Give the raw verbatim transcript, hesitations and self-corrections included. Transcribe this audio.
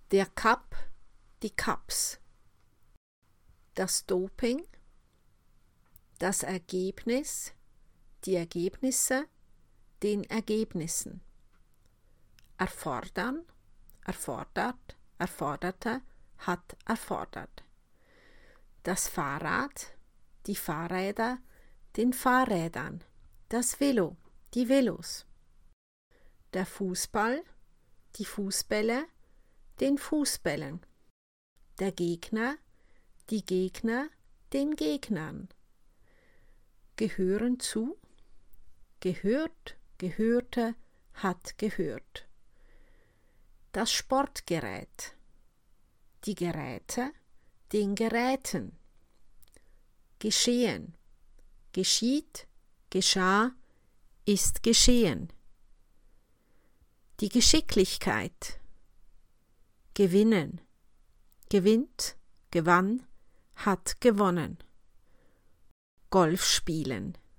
Der Cup, die Cups. Das Doping, das Ergebnis, die Ergebnisse, den Ergebnissen. Erfordern, erfordert, erforderte, hat erfordert. Das Fahrrad, die Fahrräder, den Fahrrädern. Das Velo, die Velos. Der Fußball, die Fußbälle, den Fußbällen. Der Gegner, die Gegner, den Gegnern. Gehören zu, gehört, gehörte, hat gehört. Das Sportgerät, die Geräte, den Geräten. Geschehen, geschieht, geschah, ist geschehen. Die Geschicklichkeit, gewinnen, gewinnt, gewann, hat gewonnen. Golf spielen.